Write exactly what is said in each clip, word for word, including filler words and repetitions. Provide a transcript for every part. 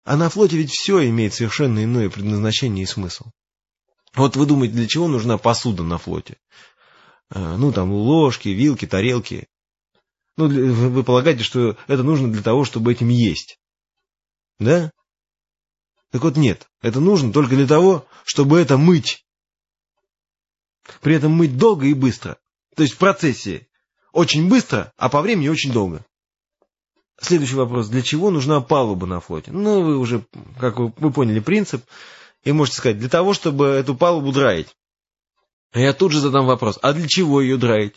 А на флоте ведь все имеет совершенно иное предназначение и смысл. Вот вы думаете, для чего нужна посуда на флоте? Ну, там, ложки, вилки, тарелки. Ну, вы полагаете, что это нужно для того, чтобы этим есть? Да? Так вот нет, это нужно только для того, чтобы это мыть. При этом мыть долго и быстро. То есть в процессе очень быстро, а по времени очень долго. Следующий вопрос. Для чего нужна палуба на флоте? Ну, вы уже, как вы, вы поняли принцип, и можете сказать, для того, чтобы эту палубу драить. Я тут же задам вопрос. А для чего ее драить?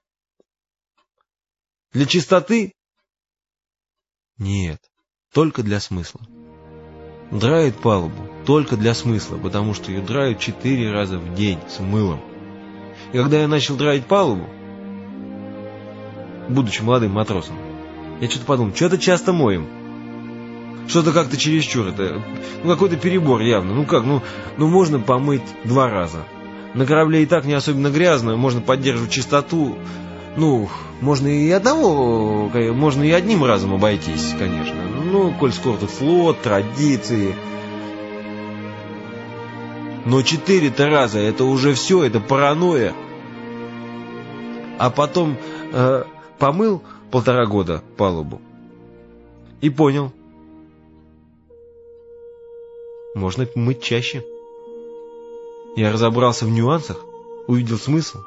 Для чистоты? Нет, только для смысла. Драят палубу только для смысла, потому что ее драют четыре раза в день с мылом. И когда я начал драить палубу, будучи молодым матросом, я что-то подумал, что-то часто моем. Что-то как-то чересчур, это ну, какой-то перебор явно. Ну как, ну, ну можно помыть два раза. На корабле и так не особенно грязно, можно поддерживать чистоту. Ну, можно и одного, можно и одним разом обойтись, конечно. Ну, коль скоро тут флот, традиции. Но четыре-то раза, это уже все, это паранойя. А потом э, помыл полтора года палубу и понял. Можно мыть чаще. Я разобрался в нюансах, увидел смысл.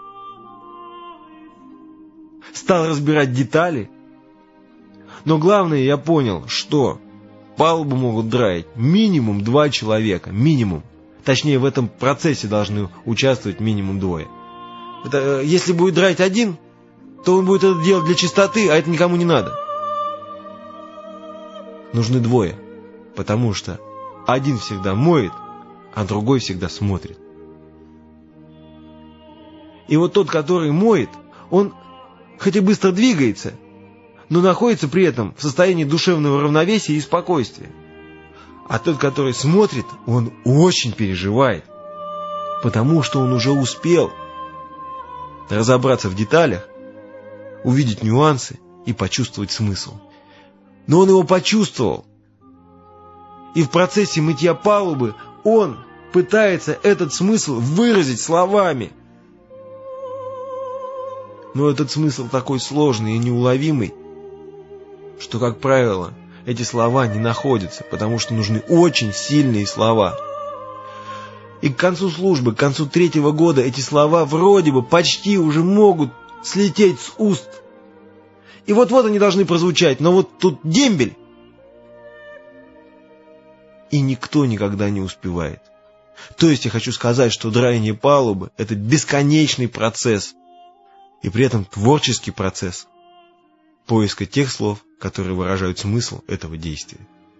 Стал разбирать детали. Но главное, я понял, что палубу могут драить минимум два человека. Минимум. Точнее, в этом процессе должны участвовать минимум двое. Это, если будет драить один, то он будет это делать для чистоты, а это никому не надо. Нужны двое. Потому что один всегда моет, а другой всегда смотрит. И вот тот, который моет, он хоть и быстро двигается, но находится при этом в состоянии душевного равновесия и спокойствия. А тот, который смотрит, он очень переживает, потому что он уже успел разобраться в деталях, увидеть нюансы и почувствовать смысл. Но он его почувствовал. И в процессе мытья палубы он пытается этот смысл выразить словами. Но этот смысл такой сложный и неуловимый, что, как правило, эти слова не находятся, потому что нужны очень сильные слова. И к концу службы, к концу третьего года эти слова вроде бы почти уже могут слететь с уст. И вот-вот они должны прозвучать, но вот тут дембель. И никто никогда не успевает. То есть я хочу сказать, что драение палубы – это бесконечный процесс. И при этом творческий процесс поиска тех слов, которые выражают смысл этого действия.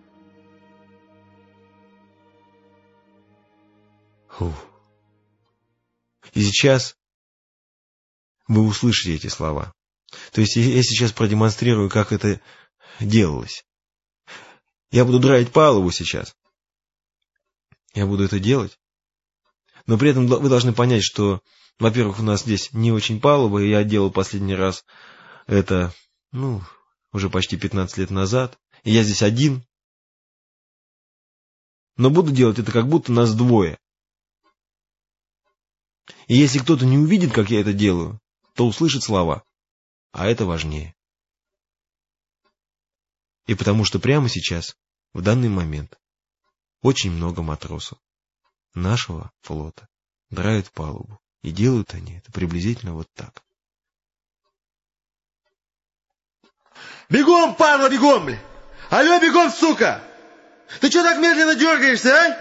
Фух. И сейчас вы услышите эти слова. То есть я сейчас продемонстрирую, как это делалось. Я буду драить палубу сейчас. Я буду это делать. Но при этом вы должны понять, что, во-первых, у нас здесь не очень палуба, и я делал последний раз это, ну, уже почти пятнадцать лет назад. И я здесь один. Но буду делать это, как будто нас двое. И если кто-то не увидит, как я это делаю, то услышит слова. А это важнее. И потому что прямо сейчас, в данный момент, очень много матросов нашего флота драят палубу. И делают они это приблизительно вот так. Бегом, падла, бегом, бля! Алло, бегом, сука! Ты что так медленно дергаешься, а?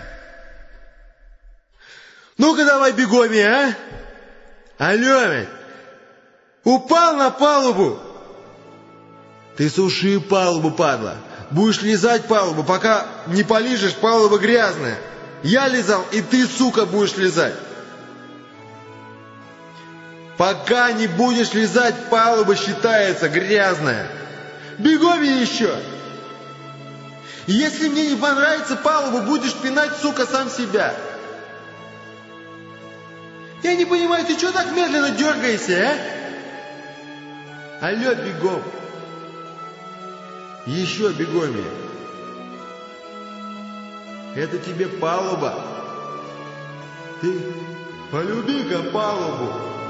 Ну-ка давай бегоме, а? Алло, блядь! Упал на палубу! Ты суши палубу, падла! Будешь лизать палубу, пока не полижешь, палуба грязная. Я лизал, и ты, сука, будешь лизать. Пока не будешь лизать, палуба считается грязная. Бегом еще! Если мне не понравится палуба, будешь пинать, сука, сам себя. Я не понимаю, ты что так медленно дергаешься, а? Алло, бегом. Еще бегом. Это тебе палуба. Ты полюби-ка палубу.